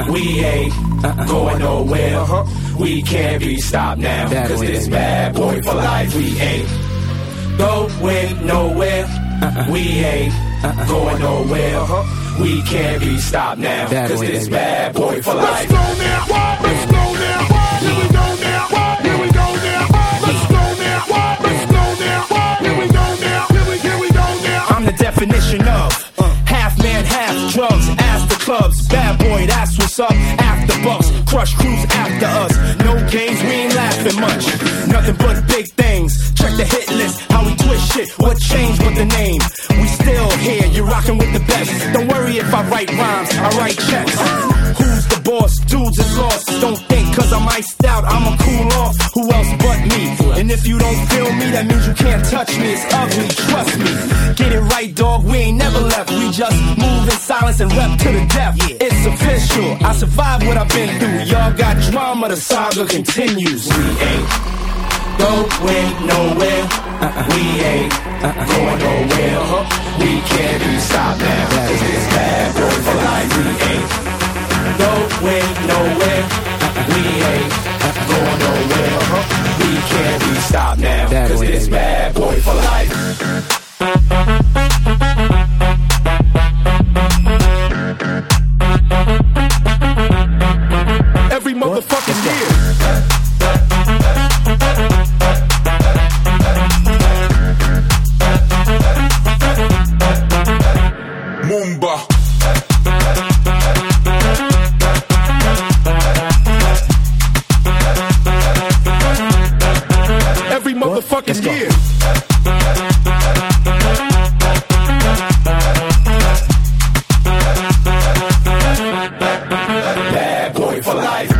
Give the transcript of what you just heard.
We ain't going nowhere. We can't be stopped now. Cause it's bad boy for life. We ain't going nowhere. We ain't going nowhere. We can't be stopped now. Cause it's bad boy for life. Let's go now. Let's go now. Here we go now. Here we go now. Let's go now. Let's go now. Here we go now. Here we go now. I'm the definition of half man, half drugs. Ask the clubs, bad boy, that's what's up. After bucks, crush crews after us. No games, we ain't laughing much. Nothing but big things. Check the hit list, how we twist shit. What changed with the name? We still here, you're rocking with the best. Don't worry if I write rhymes, I write checks. Who's the boss? Dudes is lost. Don't think cause I'm iced out, I'ma cool off. Who else but me? And if you don't feel me, that means you can't touch me. It's ugly, trust me. Get it right, dog, we ain't never left. We just move in silence and rep to the death. It's official, I survived what I've been through. Y'all got drama, the saga continues. We ain't going nowhere. We ain't going nowhere. We can't be stopped now. Cause it's bad boy for life. We ain't going nowhere. We ain't going nowhere. We can't be stopped now. Cause it's bad boy for life. Every motherfucking year. Mumba. Every motherfucking year. Bad boy for life.